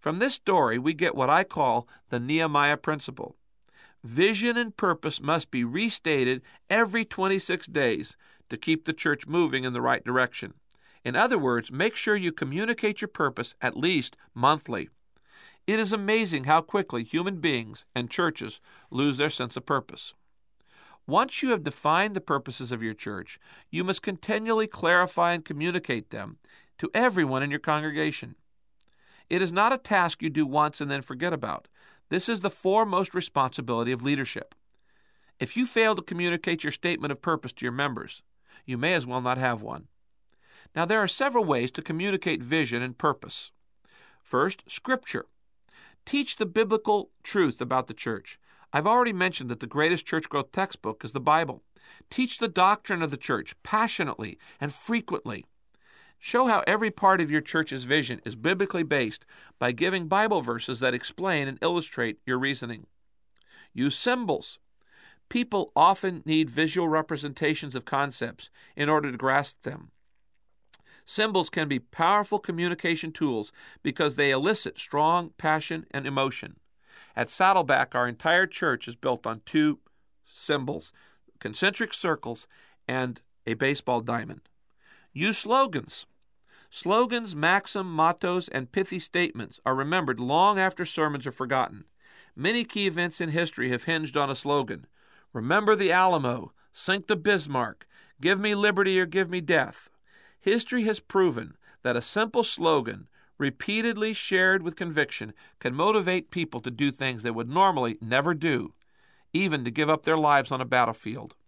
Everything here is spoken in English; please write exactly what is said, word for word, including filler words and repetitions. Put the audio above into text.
From this story, we get what I call the Nehemiah principle. Vision and purpose must be restated every twenty-six days to keep the church moving in the right direction. In other words, make sure you communicate your purpose at least monthly. It is amazing how quickly human beings and churches lose their sense of purpose. Once you have defined the purposes of your church, you must continually clarify and communicate them to everyone in your congregation. It is not a task you do once and then forget about. This is the foremost responsibility of leadership. If you fail to communicate your statement of purpose to your members, you may as well not have one. Now, there are several ways to communicate vision and purpose. First, Scripture. Teach the biblical truth about the church. I've already mentioned that the greatest church growth textbook is the Bible. Teach the doctrine of the church passionately and frequently. Show how every part of your church's vision is biblically based by giving Bible verses that explain and illustrate your reasoning. Use symbols. People often need visual representations of concepts in order to grasp them. Symbols can be powerful communication tools because they elicit strong passion and emotion. At Saddleback, our entire church is built on two symbols, concentric circles and a baseball diamond. Use slogans. Slogans, maxims, mottos, and pithy statements are remembered long after sermons are forgotten. Many key events in history have hinged on a slogan. Remember the Alamo, sink the Bismarck, give me liberty or give me death. History has proven that a simple slogan, repeatedly shared with conviction, can motivate people to do things they would normally never do, even to give up their lives on a battlefield.